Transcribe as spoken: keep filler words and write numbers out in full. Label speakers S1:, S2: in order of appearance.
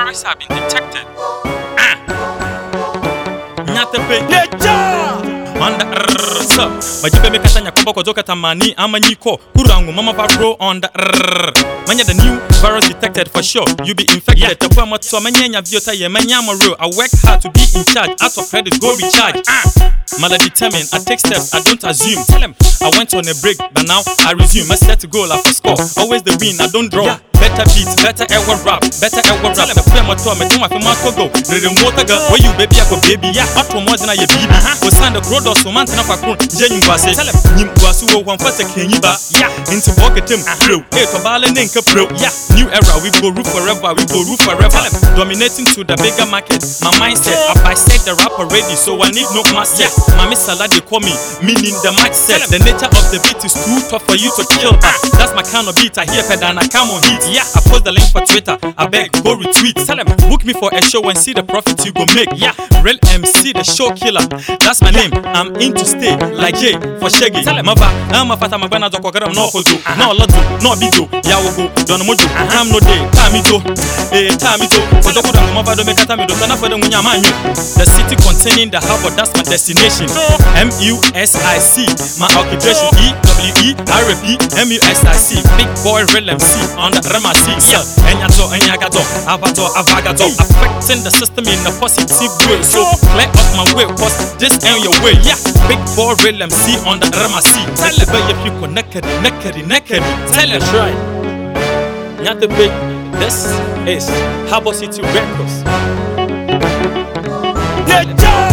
S1: terrorists have been detected. Ah, not the big on the rrrr, sir. But you make a Koboko Jokata Mani, Amaniko, Kurangu, Mama Baro on the rrrr. Manya the new virus detected for sure. You be infected. The poor so many of your time, I work hard to be in charge. Out of credit, go recharge. Ah, Mother determined, I take steps, I don't assume. Tell him I went on a break, but now I resume. I set to goal after score. Always the win, I don't draw. Yeah. Better beats, better ever rap, better ever rap. The frame of Tom, I do my film go. The remote girl, where you baby, I go baby. Yeah, what from more than I baby. We signed the road or so man, and I could Jenny was a tell him, you was who one first a Kenyiba. Yeah, into pocket him, pro. Hey, for Balen and Capro. Yeah, new era, we go roof forever, we go roof forever. Dominating to the bigger market. My mindset, I bisect the rap already, so I need no mass. Yeah, my Miss Salad, they call me, meaning the mindset. The nature of the beat is too tough for you to kill back. That's my kind of beat, I hear ped and I come on heat. Yeah, I post the link for Twitter. I beg, go retweet. Tell them, book me for a show and see the profit you go make. Yeah, real M C, the show killer. That's my name. I'm in to stay like Jay for Shaggy. Tell them, Mava, I'm a fata magana jokogram no hozo, no loto, no bido, yawogo, don mojo, come no day, tamito, eh, tamito. For the Kodan, Mava do make a tamido, Sana for the Munyamanyu. The city containing the harbor, that's my destination. M U S I C, my occupation. E W E R P M U S I C, big boy real M C on the Rama C. Yeah, Enyato, Enyagato, Avato, Avagato, affecting the system in a positive way. So clear off my way, cause this ain't your way. Yeah, big boy real M C on the Rama C. Tell it, if you connected, naked, naked. Tell it, right? Not the big. This is Harbor City Records. Yeah.